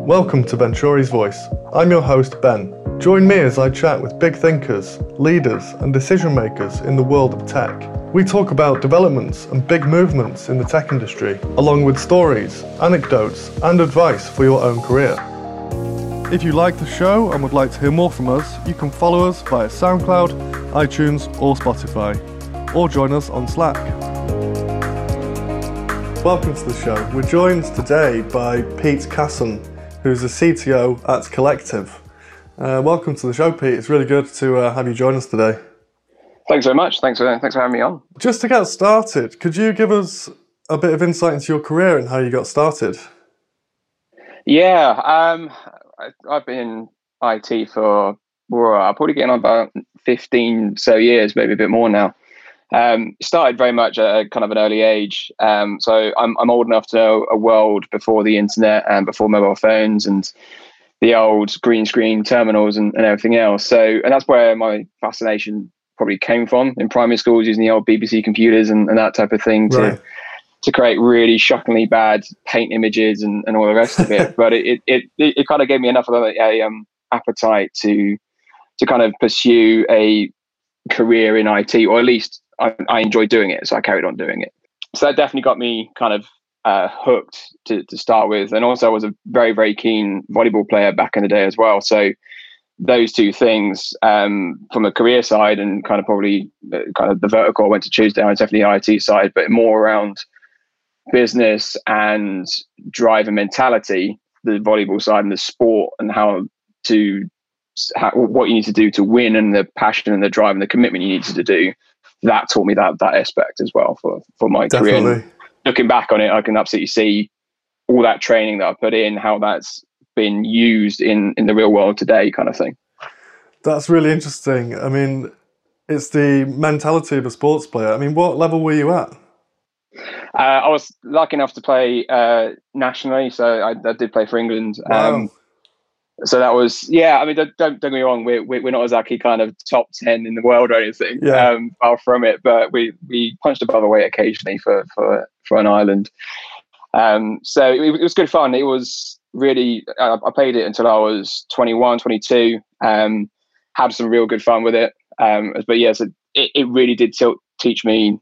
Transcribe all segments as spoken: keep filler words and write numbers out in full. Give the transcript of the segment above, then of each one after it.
Welcome to Venturi's Voice. I'm your host, Ben. Join me as I chat with big thinkers, leaders, and decision makers in the world of tech. We talk about developments and big movements in the tech industry, along with stories, anecdotes, and advice for your own career. If you like the show and would like to hear more from us, you can follow us via SoundCloud, iTunes, or Spotify, or join us on Slack. Welcome to the show. We're joined today by Pete Casson, who's the C T O at Collective. Uh, welcome to the show, Pete. It's really good to uh, have you join us today. Thanks very much. Thanks for thanks for having me on. Just to get started, could you give us a bit of insight into your career and how you got started? Yeah, um, I, I've been in I T for well, I'm probably getting on about fifteen so years, maybe a bit more now. Um, started very much at a kind of an early age. Um, so I'm I'm old enough to know a world before the internet and before mobile phones and the old green screen terminals and, and everything else. So, and that's where my fascination probably came from in primary schools, using the old B B C computers and, and that type of thing to Right. to create really shockingly bad paint images and, and all the rest of it. But it it, it it kind of gave me enough of a, a um appetite to to kind of pursue a career in I T, or at least I, I enjoyed doing it, so I carried on doing it. So that definitely got me kind of uh, hooked to, to start with. And also I was a very, very keen volleyball player back in the day as well. So those two things, um, from a career side and kind of probably uh, kind of the vertical I went to choose down, definitely the I T side, but more around business and drive and mentality, the volleyball side and the sport and how to, how, what you need to do to win and the passion and the drive and the commitment you needed to do. That taught me that that aspect as well for, for my Definitely. career. And looking back on it, I can absolutely see all that training that I put in, how that's been used in, in the real world today, kind of thing. That's really interesting. I mean, it's the mentality of a sports player. I mean, what level were you at? Uh, I was lucky enough to play uh, nationally, so I, I did play for England. Wow. Um, So that was, yeah, I mean, don't, don't get me wrong, we're, we're not exactly kind of top ten in the world or anything, Yeah. um, far from it, but we, we punched above our weight occasionally for, for, for an island. Um, so it, it was good fun. It was really, uh, I played it until I was twenty-one, twenty-two, um, had some real good fun with it. Um, but yes, yeah, so it, it really did tilt, teach me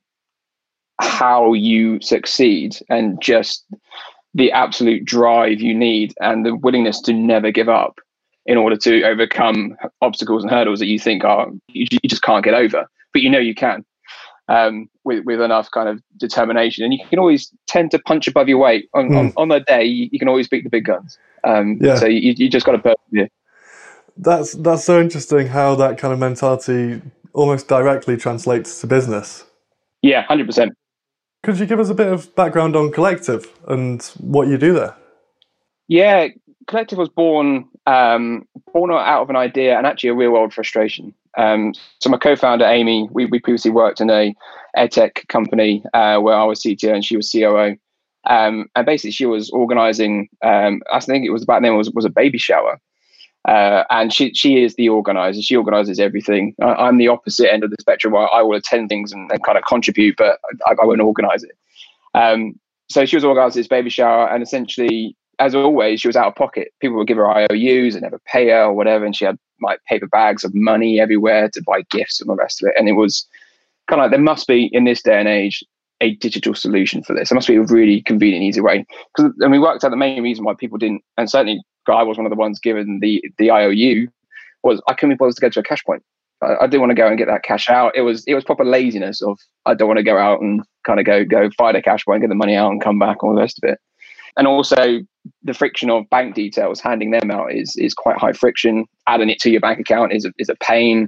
how you succeed and just the absolute drive you need and the willingness to never give up in order to overcome obstacles and hurdles that you think are you, you just can't get over, but you know you can, um, with with enough kind of determination. And you can always tend to punch above your weight on mm. on, on the day. You, you can always beat the big guns. Um, yeah. So you you just got to persevere. That's that's so interesting how that kind of mentality almost directly translates to business. Yeah, one hundred percent. Could you give us a bit of background on Collective and what you do there? Yeah, Collective was born um, born out of an idea and actually a real world frustration. Um, so my co-founder, Amy, we, we previously worked in a edtech company uh, where I was C T O and she was C O O. Um, and basically she was organizing, um, I think it was about then was, was a baby shower. Uh, and she she is the organizer. She organizes everything. I, I'm the opposite end of the spectrum where I will attend things and, and kind of contribute, but I, I won't organize it. Um, so she was organizing this baby shower, and essentially, as always, she was out of pocket. People would give her I O Us and never pay her or whatever, and she had like paper bags of money everywhere to buy gifts and the rest of it. And it was kind of like, there must be, in this day and age, a digital solution for this. There must be a really convenient, easy way. Because and we worked out the main reason why people didn't, and certainly I was one of the ones given the the I O U, was I couldn't be bothered to go to a cash point. I, I didn't want to go and get that cash out. It was it was proper laziness of I don't want to go out and kind of go go find a cash point, get the money out and come back, all the rest of it. And also the friction of bank details, handing them out is is quite high friction. Adding it to your bank account is a, is a pain.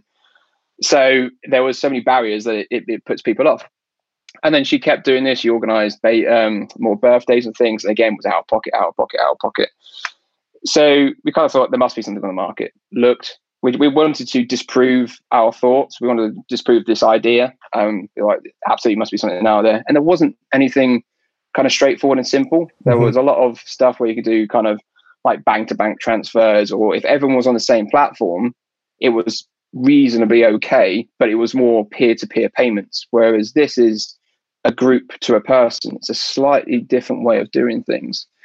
So there was so many barriers that it, it, it puts people off. And then she kept doing this. She organised um, more birthdays and things. And again, it was out of pocket, out of pocket, out of pocket. So we kind of thought there must be something on the market. Looked, we we wanted to disprove our thoughts. We wanted to disprove this idea. Um, like absolutely must be something out there. And there wasn't anything kind of straightforward and simple. There mm-hmm. was a lot of stuff where you could do kind of like bank to bank transfers, or if everyone was on the same platform, it was reasonably okay, but it was more peer to peer payments. Whereas this is a group to a person. It's a slightly different way of doing things.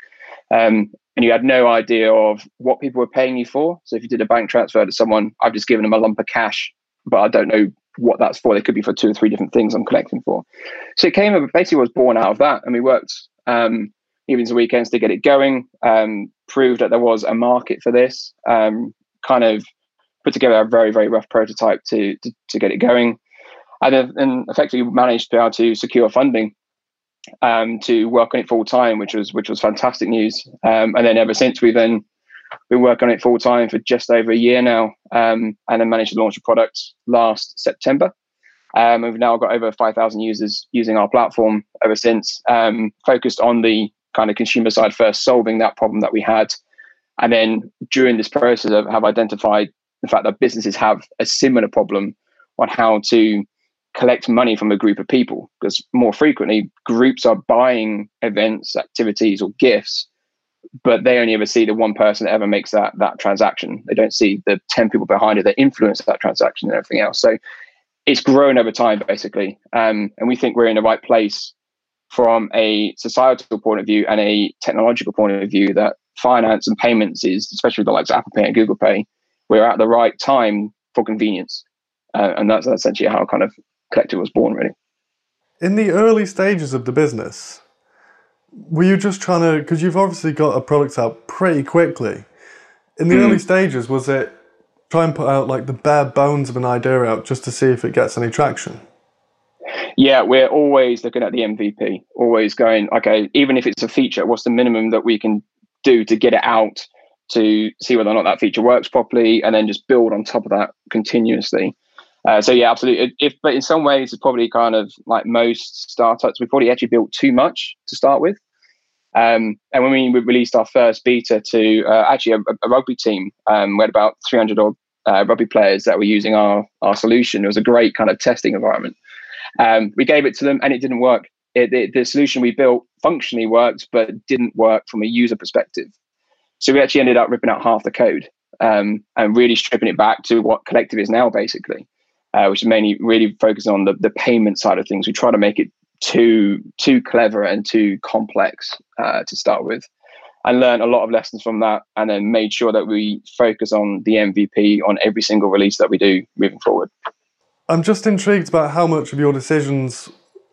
Um, and you had no idea of what people were paying you for. So if you did a bank transfer to someone, I've just given them a lump of cash, but I don't know what that's for. They could be for two or three different things I'm collecting for. So it came, basically was born out of that. And we worked um, evenings and weekends to get it going, um, proved that there was a market for this, um, kind of put together a very, very rough prototype to, to, to get it going. And then and effectively managed to be able to secure funding um, to work on it full time, which was which was fantastic news. Um, and then ever since, we've then been working on it full time for just over a year now, um, and then managed to launch a product last September. Um, we've now got over five thousand users using our platform ever since, um, focused on the kind of consumer side first, solving that problem that we had. And then during this process, of have identified the fact that businesses have a similar problem on how to collect money from a group of people, because more frequently groups are buying events, activities, or gifts, but they only ever see the one person that ever makes that that transaction. They don't see the ten people behind it that influence that transaction and everything else. So it's grown over time, basically. Um, and we think we're in the right place from a societal point of view and a technological point of view, that finance and payments is, especially the likes of Apple Pay and Google Pay, we're at the right time for convenience. Uh, and that's essentially how kind of Collective was born, really. In the early stages of the business, were you just trying to, because you've obviously got a product out pretty quickly. In the mm. early stages, was it try and put out like the bare bones of an idea out just to see if it gets any traction? Yeah, we're always looking at the M V P, always going, okay, even if it's a feature, what's the minimum that we can do to get it out to see whether or not that feature works properly, and then just build on top of that continuously. Uh, so yeah, absolutely. If, but in some ways, it's probably kind of like most startups, we probably actually built too much to start with. Um, and when we released our first beta to uh, actually a, a rugby team, um, we had about three hundred odd uh, rugby players that were using our our solution. It was a great kind of testing environment. Um, we gave it to them, and it didn't work. It, it, the solution we built functionally worked, but didn't work from a user perspective. So we actually ended up ripping out half the code um, and really stripping it back to what Collective is now, basically. Uh, which is mainly really focusing on the, the payment side of things. We try to make it too too clever and too complex uh, to start with, and learn a lot of lessons from that, and then made sure that we focus on the M V P on every single release that we do moving forward. I'm just intrigued about how much of your decisions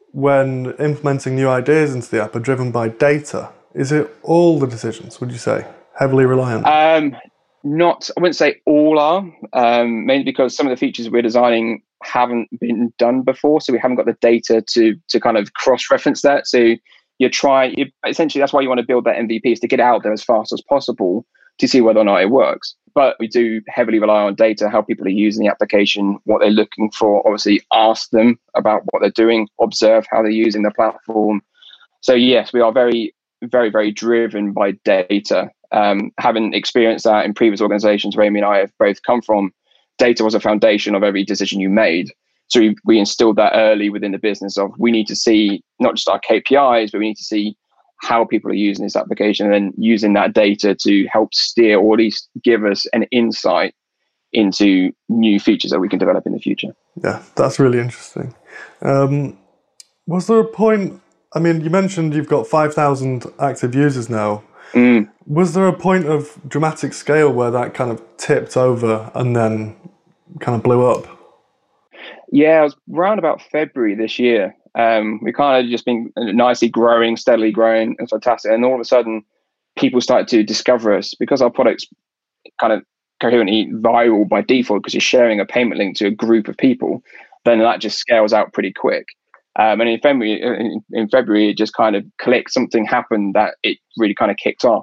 when implementing new ideas into the app are driven by data. Is it all the decisions, would you say, heavily reliant? Um, Not, I wouldn't say all are, um, mainly because some of the features we're designing haven't been done before, so we haven't got the data to to kind of cross-reference that. So you're trying, you, essentially, that's why you want to build that M V P, is to get it out there as fast as possible to see whether or not it works. But we do heavily rely on data, how people are using the application, what they're looking for. Obviously, ask them about what they're doing, observe how they're using the platform. So yes, we are very, very, very driven by data. Um, having experienced that in previous organizations where Amy and I have both come from, data was a foundation of every decision you made. So we, we instilled that early within the business of, we need to see not just our K P Is, but we need to see how people are using this application, and then using that data to help steer, or at least give us an insight into new features that we can develop in the future. Yeah, that's really interesting. Um, was there a point, I mean, you mentioned you've got five thousand active users now. Mm. Was there a point of dramatic scale where that kind of tipped over and then kind of blew up? Yeah, it was around about February this year. Um, we kind of just been nicely growing, steadily growing. It's fantastic. And all of a sudden, people started to discover us because our product's kind of coherently viral by default, because you're sharing a payment link to a group of people. Then that just scales out pretty quick. Um, and in February, in, in February, it just kind of clicked. Something happened that it really kind of kicked off.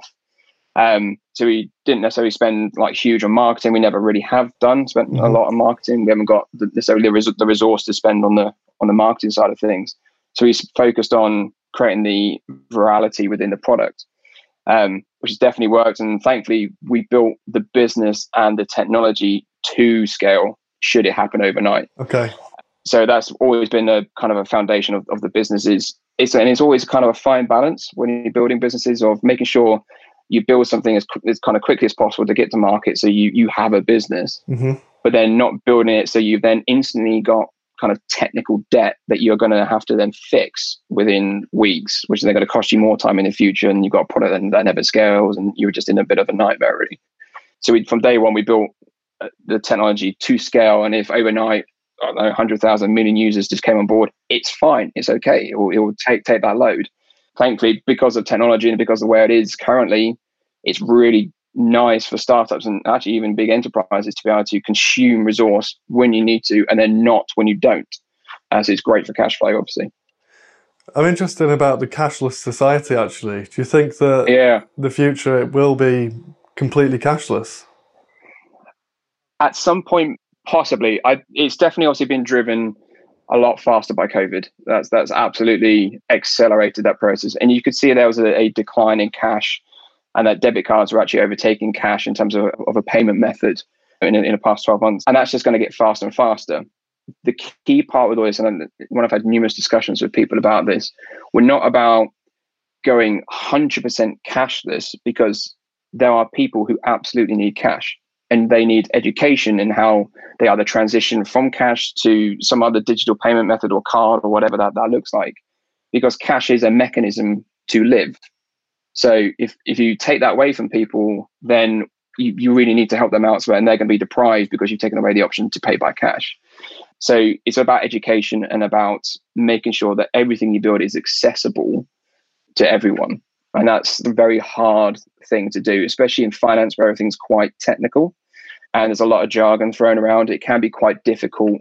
Um, so we didn't necessarily spend like huge on marketing. We never really have done spent mm-hmm. a lot on marketing. We haven't got the, necessarily the, res- the resource to spend on the on the marketing side of things. So we focused on creating the virality within the product, um, which has definitely worked. And thankfully, we built the business and the technology to scale should it happen overnight. Okay. So that's always been a kind of a foundation of, of the business. Is it's and it's always kind of a fine balance when you're building businesses, of making sure you build something as, as kind of quickly as possible to get to market, so you you have a business, mm-hmm. but then not building it so you've then instantly got kind of technical debt that you're going to have to then fix within weeks, which is then going to cost you more time in the future. And you've got a product that, that never scales, and you're just in a bit of a nightmare, really. So we, from day one, we built the technology to scale. And if overnight, I don't know, one hundred thousand million users just came on board, it's fine. It's okay. It will, it will take, take that load. Thankfully, because of technology and because of where it is currently, it's really nice for startups and actually even big enterprises to be able to consume resource when you need to and then not when you don't. As it's great for cash flow, obviously. I'm interested about the cashless society, actually. Do you think that yeah. the future it will be completely cashless? At some point, possibly. I, it's definitely obviously been driven a lot faster by COVID. That's that's absolutely accelerated that process. And you could see there was a, a decline in cash, and that debit cards were actually overtaking cash in terms of, of a payment method in, in the past twelve months. And that's just going to get faster and faster. The key part with all this, and when I've had numerous discussions with people about this, we're not about going one hundred percent cashless, because there are people who absolutely need cash. And they need education in how they either transition from cash to some other digital payment method or card or whatever that, that looks like, because cash is a mechanism to live. So if, if you take that away from people, then you, you really need to help them elsewhere, and they're going to be deprived because you've taken away the option to pay by cash. So it's about education and about making sure that everything you build is accessible to everyone. And that's a very hard thing to do, especially in finance where everything's quite technical and there's a lot of jargon thrown around. It can be quite difficult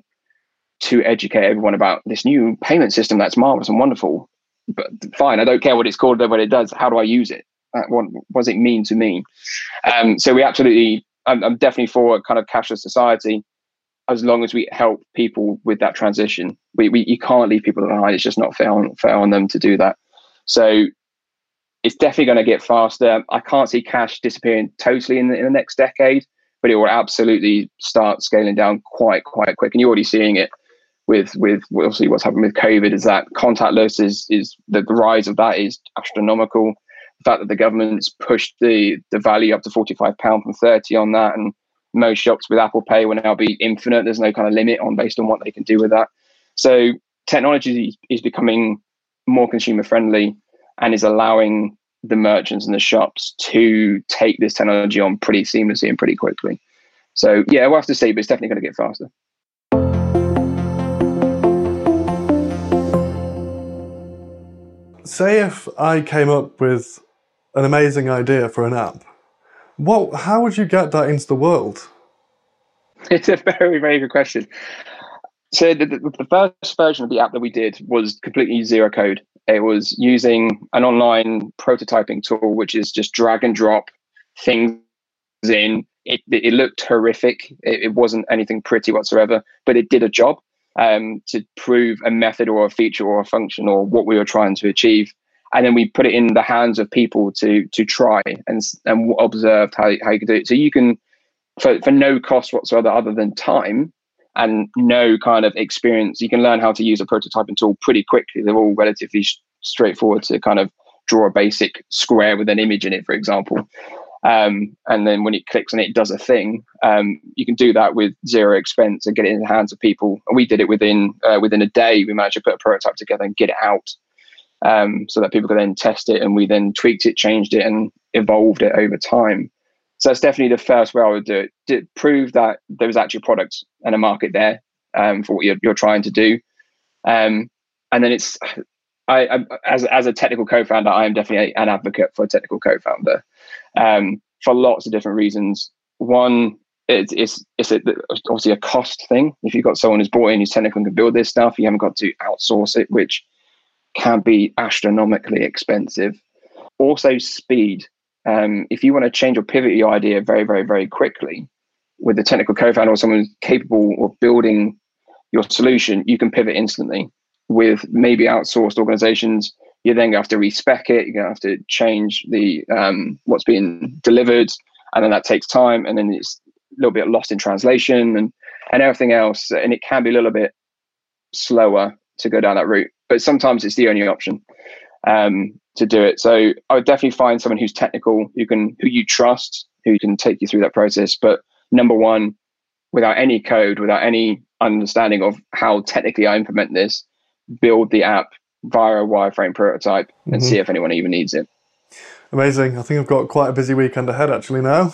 to educate everyone about this new payment system that's marvelous and wonderful. But fine, I don't care what it's called or what it does. How do I use it? What, what does it mean to me? Um, so we absolutely, I'm, I'm definitely for a kind of cashless society, as long as we help people with that transition. We, we you can't leave people behind. It's just not fair on, fair on them to do that. So it's definitely going to get faster. I can't see cash disappearing totally in the, in the next decade, but it will absolutely start scaling down quite, quite quick. And you're already seeing it with, with obviously what's happened with COVID, is that contactless is, is the, the rise of that is astronomical. The fact that the government's pushed the, the value up to forty-five pounds from thirty on that, and most shops with Apple Pay will now be infinite. There's no kind of limit on based on what they can do with that. So technology is becoming more consumer friendly and is allowing the merchants and the shops to take this technology on pretty seamlessly and pretty quickly. So yeah, we'll have to see, but it's definitely going to get faster. Say if I came up with an amazing idea for an app, what, how would you get that into the world? It's a very, very good question. So the, the, the first version of the app that we did was completely zero code. It was using an online prototyping tool, which is just drag and drop things in. It, it looked horrific. It, it wasn't anything pretty whatsoever, but it did a job um, to prove a method or a feature or a function or what we were trying to achieve. And then we put it in the hands of people to to try and and observe how, how you can do it. So you can, for, for no cost whatsoever other than time and no kind of experience, you can learn how to use a prototyping tool pretty quickly. They're all relatively sh- straightforward to kind of draw a basic square with an image in it, for example. Um, and then when it clicks on it, it does a thing. Um, you can do that with zero expense and get it in the hands of people. And we did it within uh, within a day. We managed to put a prototype together and get it out um, so that people could then test it. And we then tweaked it, changed it, and evolved it over time. So that's definitely the first way I would do it. To prove that there was actually a product and a market there um, for what you're, you're trying to do. Um, and then it's, I, I as as a technical co-founder, I am definitely an advocate for a technical co-founder um, for lots of different reasons. One, it's it's it's a, obviously a cost thing. If you've got someone who's bought in, who's technical and can build this stuff, you haven't got to outsource it, which can be astronomically expensive. Also, speed. Um, if you want to change or pivot your idea very, very, very quickly with a technical co-founder or someone who's capable of building your solution, you can pivot instantly. With maybe outsourced organizations, you're then going to have to respec it. You're going to have to change the um, what's being delivered, and then that takes time, and then it's a little bit lost in translation and and everything else. And it can be a little bit slower to go down that route, but sometimes it's the only option um, to do it. So I would definitely find someone who's technical, who can who you trust, who can take you through that process. But number one, without any code, without any understanding of how technically I implement this, build the app via a wireframe prototype, and mm-hmm. see if anyone even needs it. Amazing. I think I've got quite a busy weekend ahead actually now.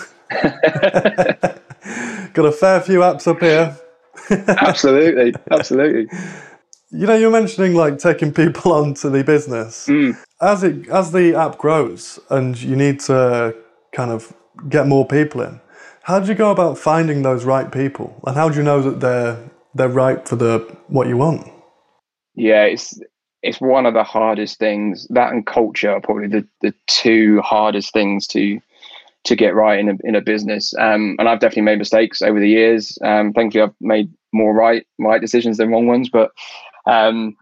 Got a fair few apps up here. Absolutely, absolutely. You know, you're mentioning like taking people onto the business. Mm. As it as the app grows and you need to kind of get more people in, how do you go about finding those right people? And how do you know that they're they're right for the what you want? Yeah, it's it's one of the hardest things. That and culture are probably the, the two hardest things to to get right in a in a business. Um, and I've definitely made mistakes over the years. Um, thankfully, I've made more right right decisions than wrong ones. But um,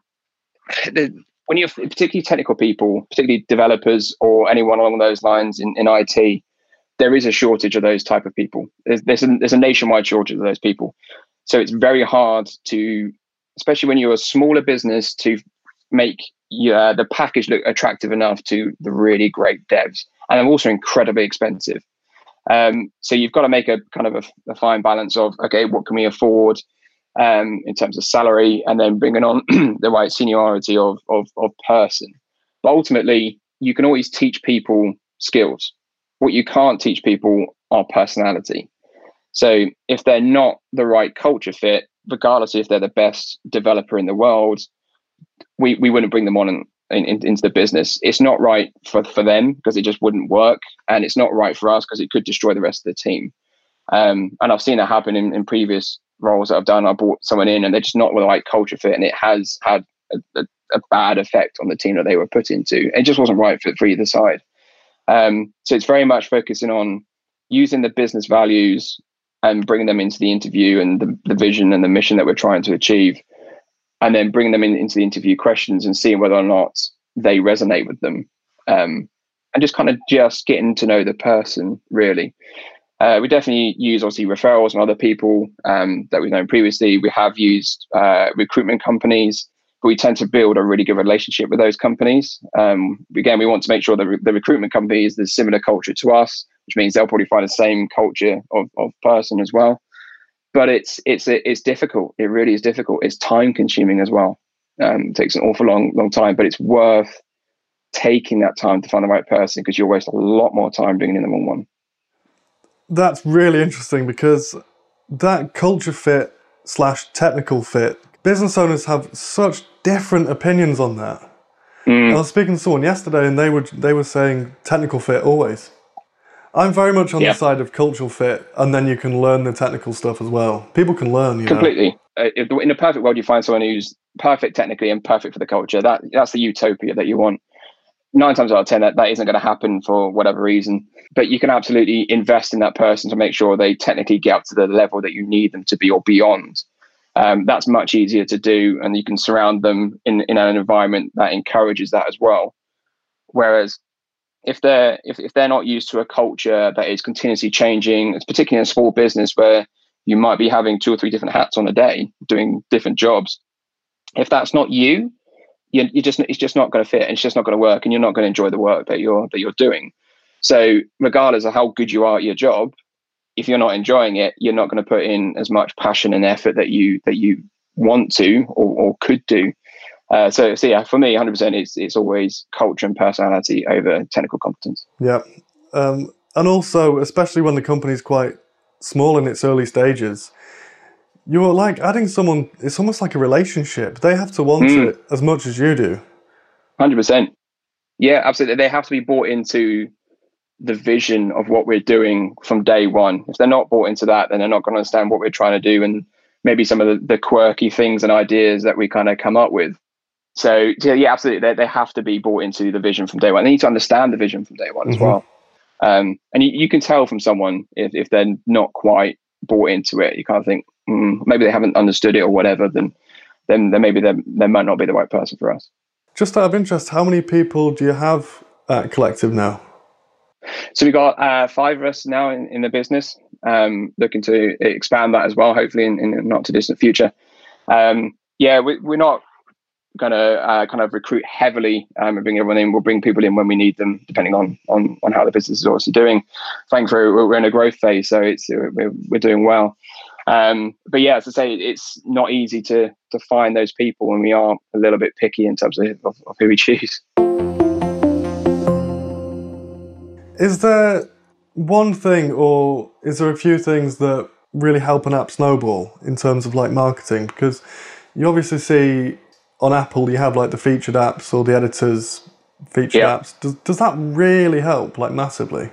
the, when you're particularly technical people, particularly developers or anyone along those lines in, in I T, there is a shortage of those type of people. There's there's a, there's a nationwide shortage of those people. So it's very hard to, especially when you're a smaller business, to make yeah, the package look attractive enough to the really great devs. And they're also incredibly expensive. Um, so you've got to make a kind of a, a fine balance of, okay, what can we afford um, in terms of salary, and then bringing on the right seniority of, of, of person. But ultimately, you can always teach people skills. What you can't teach people are personality. So if they're not the right culture fit, regardless if they're the best developer in the world, we, we wouldn't bring them on in, in, into the business. It's not right for, for them because it just wouldn't work. And it's not right for us because it could destroy the rest of the team. Um, and I've seen that happen in, in previous roles that I've done. I brought someone in and they're just not the right culture fit. And it has had a, a, a bad effect on the team that they were put into. It just wasn't right for, for either side. Um, so it's very much focusing on using the business values and bringing them into the interview and the, the vision and the mission that we're trying to achieve, and then bringing them in, into the interview questions and seeing whether or not they resonate with them, um, and just kind of just getting to know the person, really. Uh, we definitely use, obviously, referrals from other people um, that we've known previously. We have used uh, recruitment companies, but we tend to build a really good relationship with those companies. Um, again, we want to make sure that re- the recruitment company is the similar culture to us, which means they'll probably find the same culture of, of person as well. But it's it's it's difficult. It really is difficult. It's time consuming as well. Um, it takes an awful long long time, but it's worth taking that time to find the right person because you'll waste a lot more time bringing in the wrong one. That's really interesting because that culture fit slash technical fit, business owners have such different opinions on that. Mm. I was speaking to someone yesterday and they were they were saying technical fit always. I'm very much on yeah. the side of cultural fit, and then you can learn the technical stuff as well. People can learn, you completely. know. Uh, if, in a perfect world, you find someone who's perfect technically and perfect for the culture. That that's the utopia that you want. Nine times out of ten, that, that isn't going to happen for whatever reason. But you can absolutely invest in that person to make sure they technically get up to the level that you need them to be or beyond. Um, that's much easier to do, and you can surround them in, in an environment that encourages that as well. Whereas if they're if, if they're not used to a culture that is continuously changing, it's particularly in a small business where you might be having two or three different hats on a day doing different jobs. If that's not you, you, you just it's just not going to fit, and it's just not going to work, and you're not going to enjoy the work that you're that you're doing. So regardless of how good you are at your job, if you're not enjoying it, you're not going to put in as much passion and effort that you that you want to or, or could do. Uh, so, so yeah, for me, one hundred percent, it's it's always culture and personality over technical competence. Yeah, um, and also, especially when the company's quite small in its early stages, you're like adding someone. It's almost like a relationship. They have to want mm. it as much as you do. one hundred percent. Yeah, absolutely. They have to be bought into the vision of what we're doing from day one. If they're not bought into that, then they're not going to understand what we're trying to do, and maybe some of the, the quirky things and ideas that we kind of come up with. So, so yeah, absolutely. They, they have to be bought into the vision from day one. They need to understand the vision from day one mm-hmm. as well. Um, and you, you can tell from someone if, if they're not quite bought into it. You kind of think, mm, maybe they haven't understood it or whatever, then then, then maybe they might not be the right person for us. Just out of interest, how many people do you have at Collective now? So we've got uh, five of us now in, in the business, um, looking to expand that as well, hopefully in, in a not too distant future. Um, yeah, we, we're not going to uh, kind of recruit heavily um, and bring everyone in. We'll bring people in when we need them, depending on on, on how the business is also doing. Thankfully, we're in a growth phase, so it's we're, we're doing well. Um, but yeah, as I say, it's not easy to to find those people, and we are a little bit picky in terms of, of, of who we choose. Is there one thing, or is there a few things that really help an app snowball in terms of like marketing? Because you obviously see on Apple, you have like the featured apps or the editors featured Yeah. apps. Does, does that really help like massively?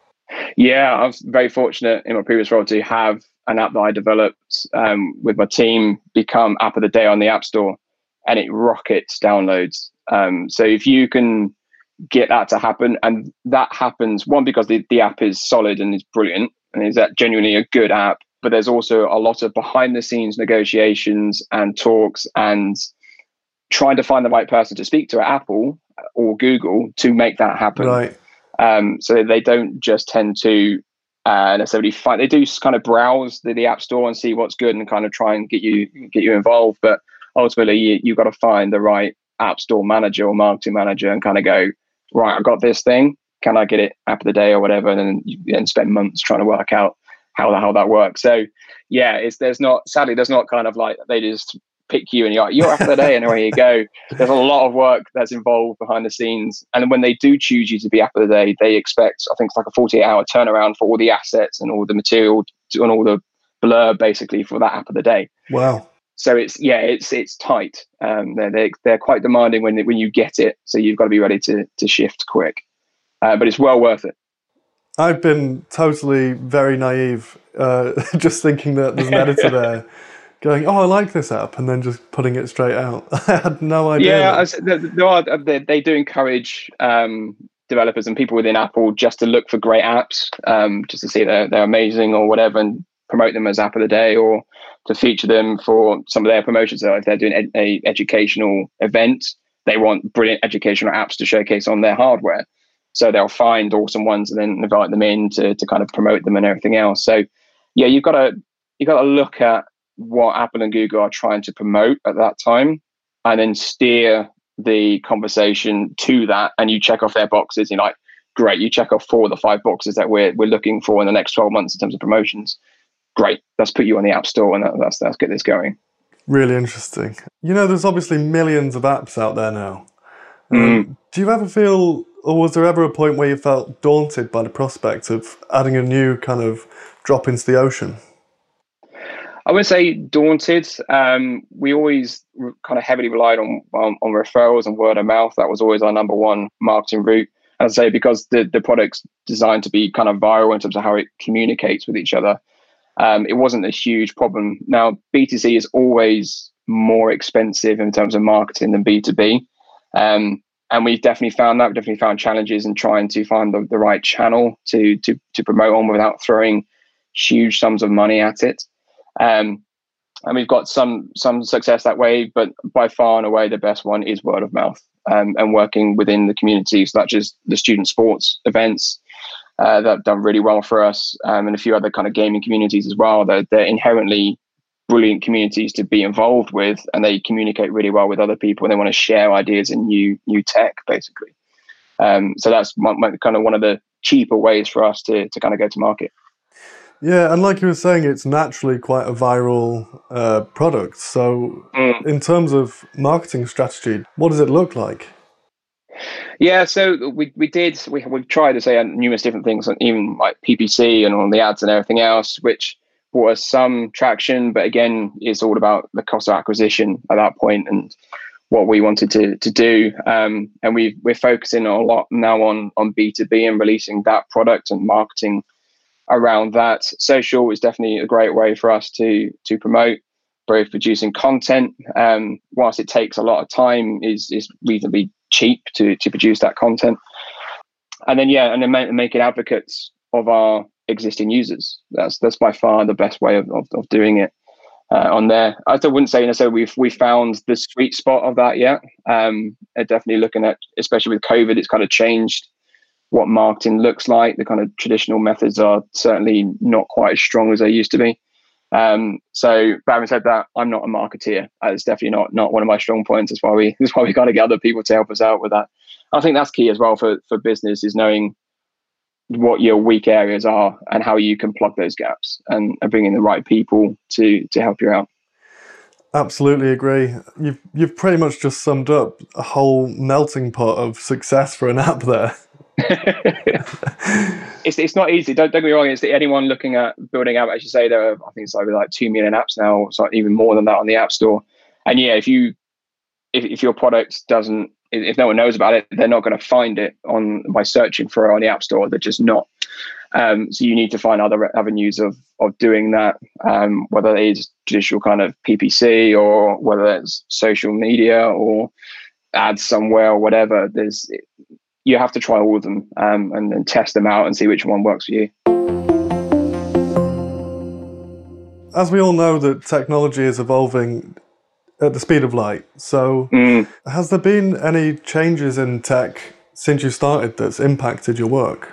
Yeah, I was very fortunate in my previous role to have an app that I developed um, with my team become app of the day on the App Store, and it rockets downloads. Um, so if you can get that to happen, and that happens, one, because the, the app is solid and is brilliant and is that genuinely a good app, but there's also a lot of behind the scenes negotiations and talks and trying to find the right person to speak to at Apple or Google to make that happen. Right. Um, so they don't just tend to uh, necessarily find. They do kind of browse the, the App Store and see what's good and kind of try and get you get you involved. But ultimately, you you've got to find the right App Store manager or marketing manager and kind of go, right, I got this thing. Can I get it app of the day or whatever? And then you then spend months trying to work out how how that works. So yeah, it's there's not sadly there's not kind of like they just pick you and you're, you're app of the day and away you go. There's a lot of work that's involved behind the scenes. And when they do choose you to be app of the day, they expect, I think it's like a forty-eight hour turnaround for all the assets and all the material and all the blur basically for that app of the day. Wow. So it's, yeah, it's, it's tight. Um, they're, they're, they're quite demanding when, when you get it. So you've got to be ready to, to shift quick, uh, but it's well worth it. I've been totally very naive, uh, just thinking that there's an editor there going, oh, I like this app, and then just putting it straight out. I had no idea. Yeah, as, there are, they, they do encourage um, developers and people within Apple just to look for great apps, um, just to see they're, they're amazing or whatever, and promote them as app of the day, or to feature them for some of their promotions. So if they're doing ed- a educational event, they want brilliant educational apps to showcase on their hardware. So they'll find awesome ones and then invite them in to to kind of promote them and everything else. So yeah, you've got to you've got to look at what Apple and Google are trying to promote at that time, and then steer the conversation to that. And you check off their boxes. You're like, great, you check off four of the five boxes that we're we're looking for in the next twelve months in terms of promotions. Great, let's put you on the App Store and that, let's let's get this going. Really interesting. You know, there's obviously millions of apps out there now. Um, mm. Do you ever feel, or was there ever a point where you felt daunted by the prospect of adding a new kind of drop into the ocean? I would say daunted. Um, we always re- kind of heavily relied on, on on referrals and word of mouth. That was always our number one marketing route. And I'd say because the, the product's designed to be kind of viral in terms of how it communicates with each other, um, it wasn't a huge problem. Now, B two C is always more expensive in terms of marketing than B two B. Um, and we've definitely found that. We've definitely found challenges in trying to find the, the right channel to, to, to promote on without throwing huge sums of money at it. Um, and we've got some some success that way, but by far and away the best one is word of mouth, um, and working within the community, such as the student sports events uh, that have done really well for us, um, and a few other kind of gaming communities as well. They're, they're inherently brilliant communities to be involved with, and they communicate really well with other people, and they want to share ideas and new new tech, basically. Um, so that's one, kind of one of the cheaper ways for us to to kind of go to market. Yeah, and like you were saying, it's naturally quite a viral uh, product. So Mm. in terms of marketing strategy, what does it look like? Yeah, so we we did we we've tried to say numerous different things, even like P P C and all the ads and everything else, which brought us some traction. But again, it's all about the cost of acquisition at that point and what we wanted to to do. Um, and we we're focusing a lot now on on B two B and releasing that product and marketing around that. Social is definitely a great way for us to to promote, both producing content. Um, whilst it takes a lot of time, is is reasonably cheap to to produce that content. And then yeah, and then make, make it advocates of our existing users. That's that's by far the best way of of, of doing it uh, on there. I still wouldn't say necessarily we've we found the sweet spot of that yet. Um, definitely looking at, especially with COVID, it's kind of changed what marketing looks like. The kind of traditional methods are certainly not quite as strong as they used to be. Um, so, but having said that, I'm not a marketeer. Uh, It's definitely not not one of my strong points. That's why we that's why we got to get other people to help us out with that. I think that's key as well for for business, is knowing what your weak areas are and how you can plug those gaps, and, and bring in the right people to to help you out. Absolutely agree. You've you've pretty much just summed up a whole melting pot of success for an app there. it's it's not easy. Don't, don't get me wrong. It's anyone looking at building app. As you say, there are, I think it's over like two million apps now, so even more than that on the App Store. And yeah, if you if if your product doesn't, if no one knows about it, they're not going to find it on by searching for it on the App Store. They're just not. Um, so you need to find other avenues of of doing that, um, whether it is traditional kind of P P C or whether it's social media or ads somewhere or whatever. There's you have to try all of them, um, and then test them out and see which one works for you. As we all know, that technology is evolving at the speed of light. So mm. has there been any changes in tech since you started that's impacted your work?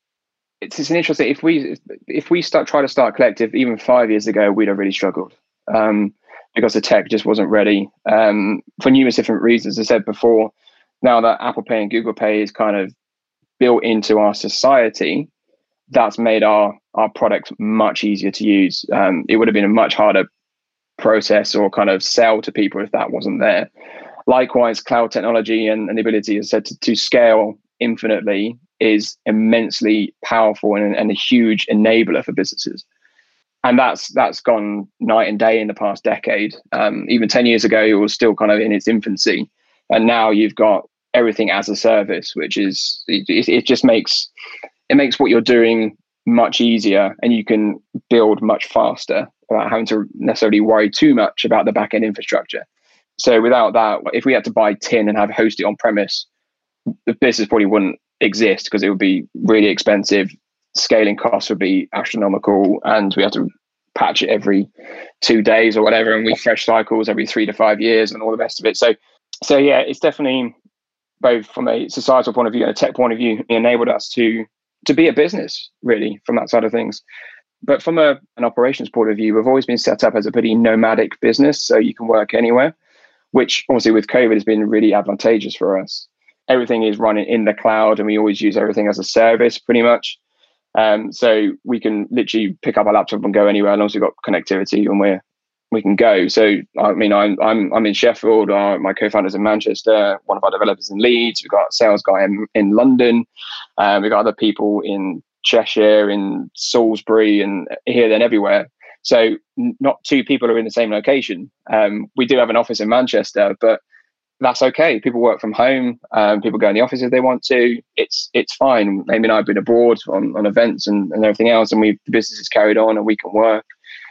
It's, it's an interesting. If we if we start try to start Collective even five years ago, we'd have really struggled um, because the tech just wasn't ready um, for numerous different reasons. As I said before, now that Apple Pay and Google Pay is kind of built into our society, that's made our our product much easier to use. Um, it would have been a much harder process or kind of sell to people if that wasn't there. Likewise, cloud technology and, and the ability, as I said, to, to scale infinitely is immensely powerful and, and a huge enabler for businesses. And that's that's gone night and day in the past decade. Um, even ten years ago, it was still kind of in its infancy. And now you've got everything as a service, which is, it, it just makes, it makes what you're doing much easier, and you can build much faster without having to necessarily worry too much about the back end infrastructure. So without that, if we had to buy tin and have hosted on premise, the business probably wouldn't exist because it would be really expensive. Scaling costs would be astronomical, and we have to patch it every two days or whatever, and refresh cycles every three to five years and all the rest of it. So, so yeah, it's definitely both from a societal point of view and a tech point of view, it enabled us to to be a business really from that side of things. But from a, an operations point of view, we've always been set up as a pretty nomadic business, so you can work anywhere, which obviously with COVID has been really advantageous for us. Everything is running in the cloud, and we always use everything as a service pretty much. Um, so we can literally pick up our laptop and go anywhere, as long as we've got connectivity and we're we can go. So I mean, I'm I'm I'm in Sheffield. Our, my co-founder's in Manchester. One of our developers in Leeds. We've got a sales guy in in London. Um, we've got other people in Cheshire, in Salisbury, and here, then everywhere. So n- not two people are in the same location. Um, we do have an office in Manchester, but that's okay. People work from home. Um, people go in the office if they want to. It's it's fine. Amy and I have been abroad on, on events and, and everything else, and we the business is carried on and we can work.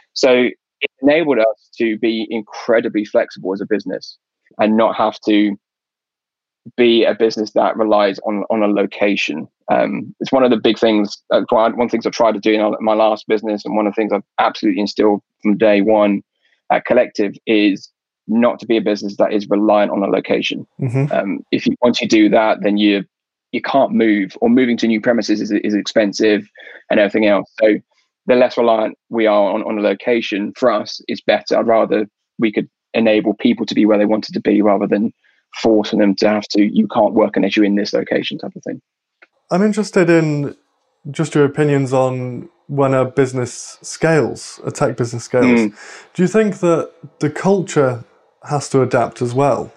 So it enabled us to be incredibly flexible as a business and not have to be a business that relies on on a location. Um, it's one of the big things. Uh, one of the things I've tried to do in my last business, and one of the things I've absolutely instilled from day one at Collective is not to be a business that is reliant on a location. Mm-hmm. Um, if you once you do that, then you you can't move, or moving to new premises is is expensive and everything else. So the less reliant we are on, on a location, for us, is better. I'd rather we could enable people to be where they wanted to be rather than forcing them to have to, you can't work unless you're in this location type of thing. I'm interested in just your opinions on when a business scales, a tech business scales. Mm. Do you think that the culture has to adapt as well?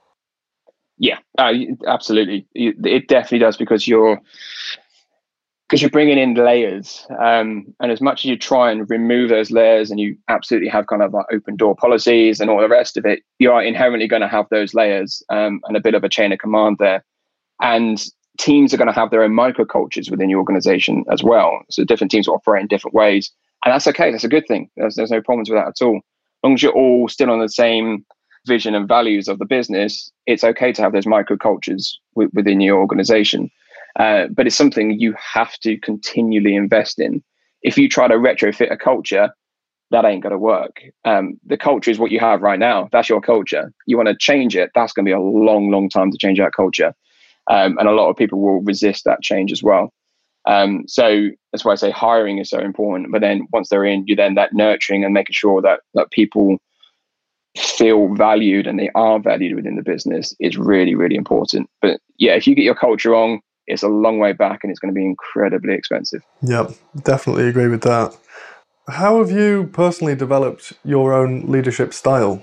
Yeah, uh, absolutely. It definitely does, because you're because you're bringing in layers, um, and as much as you try and remove those layers, and you absolutely have kind of like open door policies and all the rest of it, you are inherently going to have those layers, um, and a bit of a chain of command there. And teams are going to have their own microcultures within your organization as well. So different teams will operate in different ways, and that's okay. That's a good thing. There's, there's no problems with that at all. As long as you're all still on the same vision and values of the business, it's okay to have those microcultures w- within your organization. Uh, but it's something you have to continually invest in. If you try to retrofit a culture, that ain't going to work. Um, the culture is what you have right now. That's your culture. You want to change it, that's going to be a long, long time to change that culture. Um, and a lot of people will resist that change as well. Um, so that's why I say hiring is so important. But then once they're in, you then that nurturing and making sure that that people feel valued and they are valued within the business is really, really important. But yeah, if you get your culture wrong, it's a long way back and it's going to be incredibly expensive. Yep, definitely agree with that. How have you personally developed your own leadership style?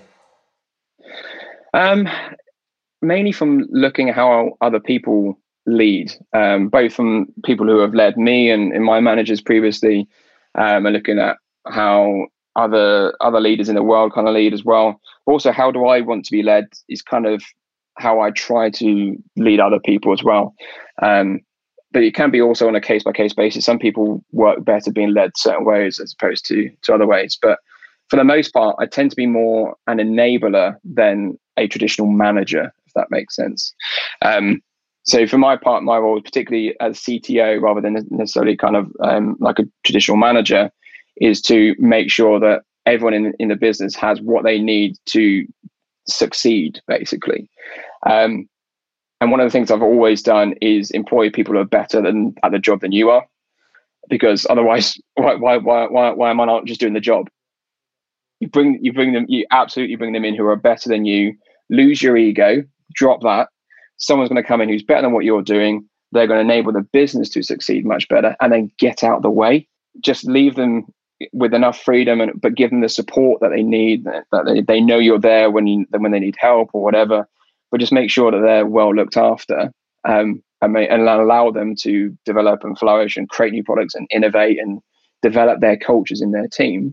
Um, mainly from looking at how other people lead, um, both from people who have led me and, and my managers previously, um, and looking at how other other leaders in the world kind of lead as well. Also, how do I want to be led is kind of how I try to lead other people as well. Um, but it can be also on a case by case basis. Some people work better being led certain ways as opposed to to other ways. But for the most part, I tend to be more an enabler than a traditional manager, if that makes sense. Um, so for my part, my role, particularly as C T O, rather than necessarily kind of um, like a traditional manager, is to make sure that everyone in, in the business has what they need to succeed, basically. Um, and one of the things I've always done is employ people who are better than at the job than you are, because otherwise, why why why why, why am I not just doing the job? You bring you bring them, you absolutely bring them in who are better than you. Lose your ego, drop that. Someone's going to come in who's better than what you're doing. They're going to enable the business to succeed much better, and then get out of the way. Just leave them with enough freedom, and but give them the support that they need. That they, they know you're there when you, when they need help or whatever. But just make sure that they're well looked after, um, and, may, and allow them to develop and flourish and create new products and innovate and develop their cultures in their team.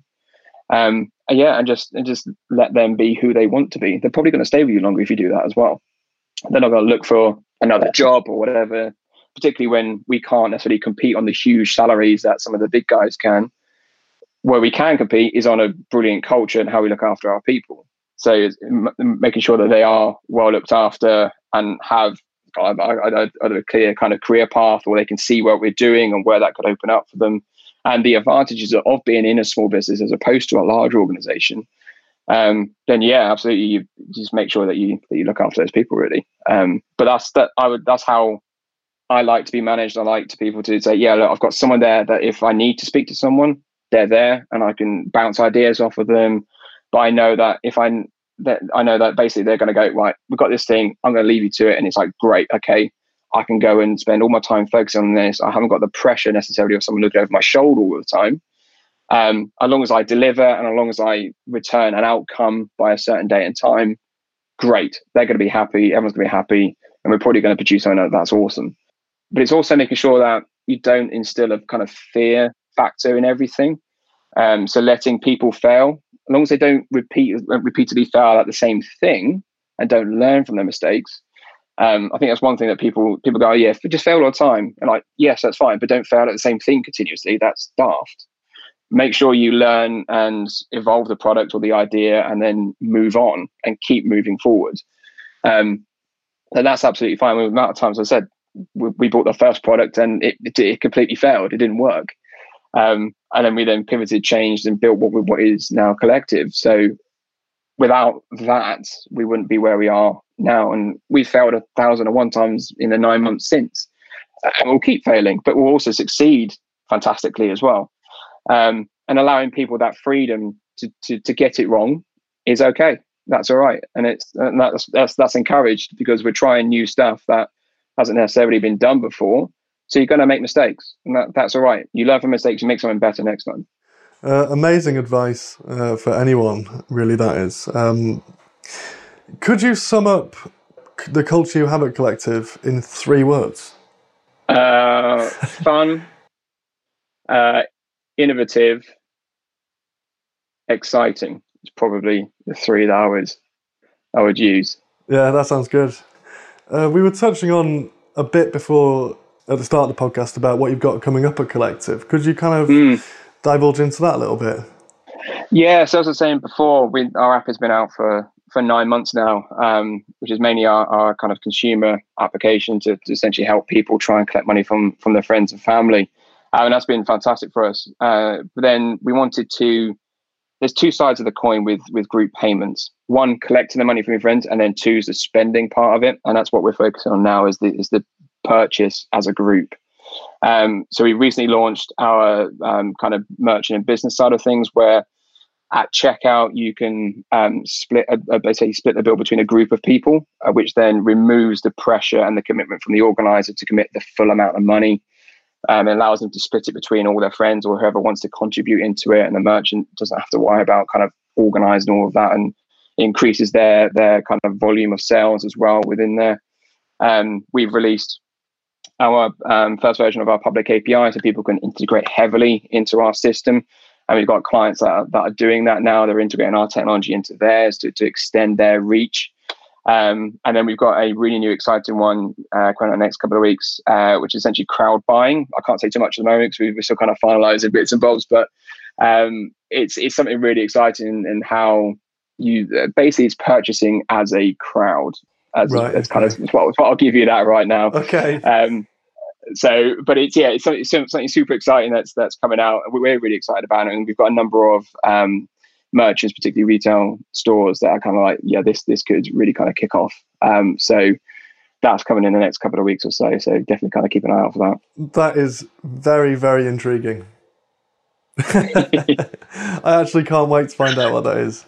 Um, and yeah, and just and just let them be who they want to be. They're probably going to stay with you longer if you do that as well. They're not going to look for another job or whatever, particularly when we can't necessarily compete on the huge salaries that some of the big guys can. Where we can compete is on a brilliant culture and how we look after our people. So it's m- making sure that they are well looked after and have a, a, a clear kind of career path where they can see what we're doing and where that could open up for them. And the advantages of being in a small business as opposed to a large organization, um, then yeah, absolutely, you just make sure that you that you look after those people really. Um, but that's that. I would. That's how I like to be managed. I like to people to say, yeah, look, I've got someone there that if I need to speak to someone, they're there, and I can bounce ideas off of them. But I know that if I that I know that basically they're going to go, right, we've got this thing. I'm going to leave you to it, and it's like, great, okay. I can go and spend all my time focusing on this. I haven't got the pressure necessarily of someone looking over my shoulder all the time. Um, as long as I deliver and as long as I return an outcome by a certain date and time, great. They're going to be happy. Everyone's going to be happy. And we're probably going to produce something that's awesome. But it's also making sure that you don't instill a kind of fear factor in everything. Um, so letting people fail, as long as they don't repeat repeatedly fail at the same thing and don't learn from their mistakes. Um, I think that's one thing that people people go, oh, yeah, just fail all the time. And like, yes, that's fine, but don't fail at the same thing continuously. That's daft. Make sure you learn and evolve the product or the idea and then move on and keep moving forward. Um, and that's absolutely fine. With the amount of times I said, we, we bought the first product and it, it, it completely failed. It didn't work. Um, and then we then pivoted, changed and built what, we, what is now Collective. So without that, we wouldn't be where we are now. And we failed a thousand and one times in the nine months since. And we'll keep failing, but we'll also succeed fantastically as well. Um, and allowing people that freedom to, to to get it wrong is okay. That's all right, and it's and that's that's that's encouraged because we're trying new stuff that hasn't necessarily been done before. So you're going to make mistakes, and that, that's all right. You learn from mistakes, you make something better next time. Uh, amazing advice uh, for anyone, really. That is. Um, could you sum up the culture you have at Collective in three words? Uh, fun. Uh, innovative, exciting. It's probably the three that I would I would use. Yeah, that sounds good. Uh, we were touching on a bit before at the start of the podcast about what you've got coming up at Collective. Could you kind of mm. divulge into that a little bit? Yeah, so as I was saying before, we, our app has been out for, for nine months now, um, which is mainly our, our kind of consumer application to, to essentially help people try and collect money from from their friends and family. Uh, and that's been fantastic for us. Uh, but then we wanted to, there's two sides of the coin with, with group payments. One, collecting the money from your friends, and then two is the spending part of it. And that's what we're focusing on now is the, is the purchase as a group. Um, so we recently launched our um, kind of merchant and business side of things where At checkout, you can um, split, uh, basically split the bill between a group of people, uh, which then removes the pressure and the commitment from the organizer to commit the full amount of money. Um, it allows them to split it between all their friends or whoever wants to contribute into it, and the merchant doesn't have to worry about kind of organizing all of that, and increases their their kind of volume of sales as well within there. Um, we've released our um, first version of our public A P I, so people can integrate heavily into our system. And we've got clients that are, that are doing that now. They're integrating our technology into theirs to, to extend their reach. Um, and then we've got a really new, exciting one uh, coming in the next couple of weeks, uh, which is essentially crowd buying. I can't say too much at the moment because we're still kind of finalizing bits and bobs, but um, it's it's something really exciting in, in how you uh, basically it's purchasing as a crowd. As right. It's kind of it's what, it's what I'll give you that right now. Okay. Um, So, but it's yeah, it's something, it's something super exciting that's that's coming out. We're really excited about it, and we've got a number of um, merchants, particularly retail stores, that are kind of like, yeah, this this could really kind of kick off. Um, so that's coming in the next couple of weeks or so. So definitely kind of keep an eye out for that. That is very, very intriguing. I actually can't wait to find out what that is.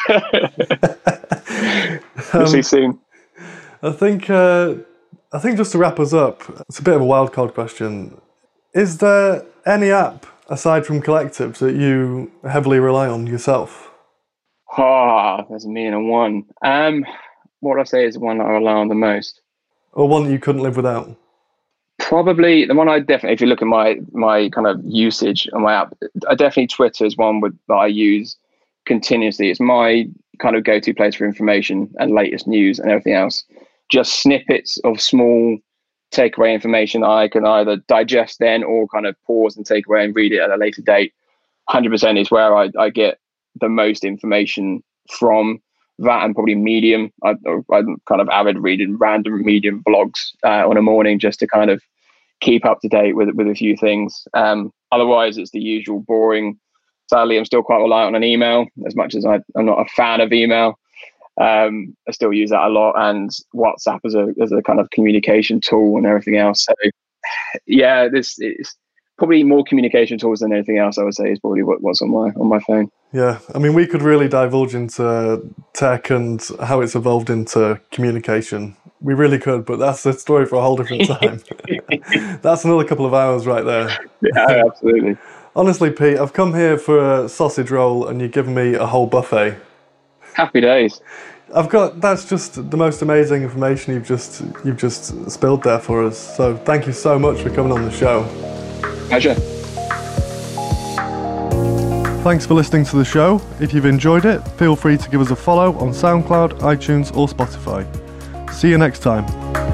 We'll um, see soon. I think. Uh, I think just to wrap us up, it's a bit of a wild card question. Is there any app aside from Collectives that you heavily rely on yourself? Ah, oh, there's a million and one. Um, what would I say is the one that I rely on the most? Or one that you couldn't live without? Probably the one I definitely, if you look at my my kind of usage on my app, I definitely Twitter is one with, that I use continuously. It's my kind of go-to place for information and latest news and everything else. Just snippets of small takeaway information that I can either digest then or kind of pause and take away and read it at a later date. one hundred percent is where I, I get the most information from. That and probably Medium. I, I'm kind of avid reading random Medium blogs uh, on a morning just to kind of keep up to date with with a few things. Um, otherwise, it's the usual boring. Sadly, I'm still quite reliant on an email, as much as I, I'm not a fan of email. Um, I still use that a lot, and WhatsApp as a as a kind of communication tool and everything else. So, yeah, this is probably more communication tools than anything else. I would say is probably what, what's on my on my phone. Yeah, I mean, we could really divulge into tech and how it's evolved into communication. We really could, but that's a story for a whole different time. That's another couple of hours right there. Yeah, absolutely. Honestly, Pete, I've come here for a sausage roll, and you've given me a whole buffet. Happy days. I've got that's just the most amazing information you've just you've just spilled there for us. So thank you so much for coming on the show. Pleasure. Thanks for listening to the show. If you've enjoyed it, feel free to give us a follow on SoundCloud, iTunes or Spotify. See you next time.